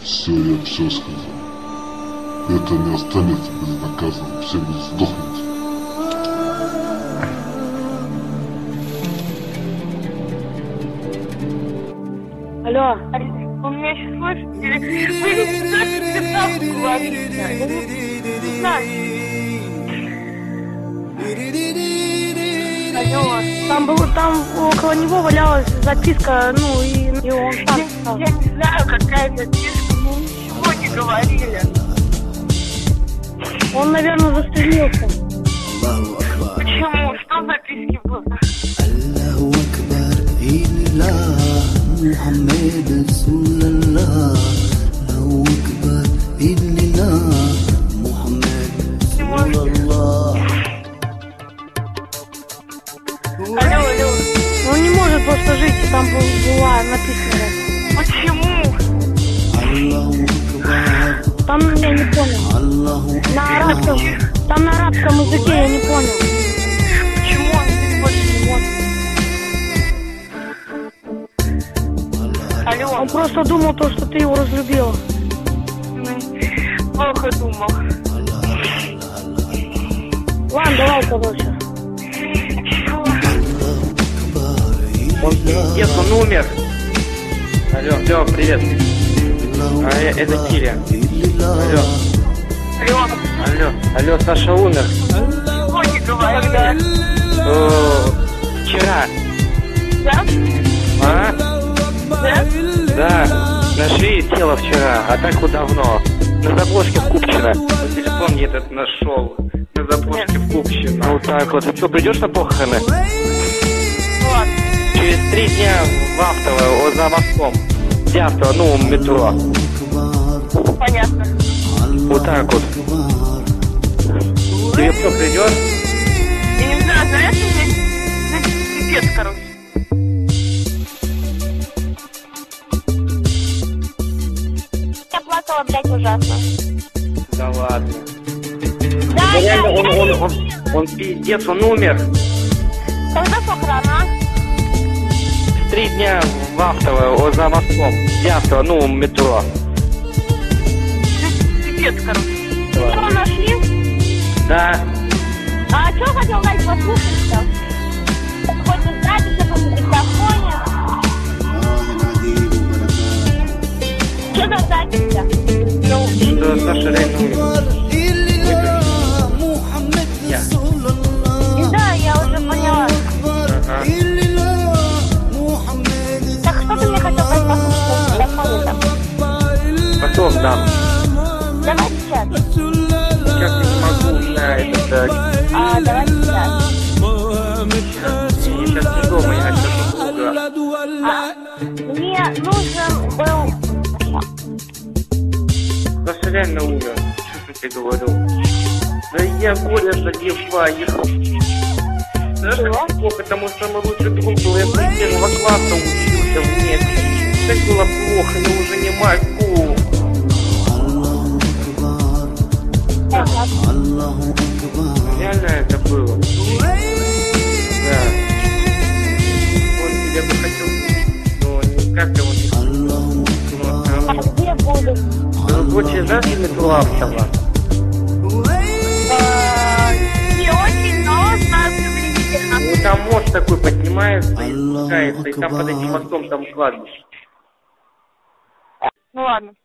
Все, я все сказал. Это не останется безнаказанным. Все будут сдохнуть. Алло. Он меня сейчас слышит? Вы не знаете, как говорить? Я не знаю. Алло. Там около него валялась записка, ну и он там. Я не знаю, какая записка, мы ничего не говорили. Он, наверное, застрелился. Почему? Что в записке было? محمد رسول الله الله أكبر بإذن الله محمد رسول الله. Алло. Он не может просто жить, там была написано. Почему? Там я не понял. На арабском. Там на арабском языке я не понял. Почему он здесь больше не может? Алло. Он просто думал то, что ты его разлюбила. Плохо думал. Ладно, давай, короче. Он пиздец, он умер. Алло, привет. Это Киря. Алло, Саша умер. Чего не говори? Вчера. Да? А? Да? Да. Нашли тело вчера, а так вот давно. На заброшке в Купчино. Телефон я этот нашел. На заброшке в Купчино. Вот так вот. Ты что, придешь на похороны? Ладно. Через 3 дня в Автово, за мостом. Где Автово? Ну, метро. Понятно. Вот так вот. Ты кто придешь? Я не знаю, знаешь, у меня пипец, короче. Я плакала, блядь, ужасно. Да ладно. Да, реально, он пиздец, он умер. Когда похорона? 3 дня в Автово, за мостом. Где Автово? Ну, метро. Пипец, короче. Его нашли? Да. А что хотел дать послушать-то? Хоть и запись на диктофоне. Что за запись-то? Что Саша реально умер. Я. Да, я уже поняла. Ага. Так что ты мне хотел дать послушать на диктофоне-то? Потом дам. Давай сейчас. Сейчас я не могу на этот... Давай сейчас. Я сейчас не дома, я сейчас у друга. Мне нужен был... Саша реально умер. Что я тебе говорю? Да я горе задеваю. Знаешь, как плохо, потому что мой лучший друг был. Я с 1 класса учился вместе. Так было плохо, я уже не могу. Реально это было. Да. Он тебя бы хотел, но никак его не... Где буду? Рабочий знаешь, метро Автово? Не очень, но знаю приблизительно. Ну там мост такой поднимается и спускается, и там под этим мостом там кладбище. Ну ладно.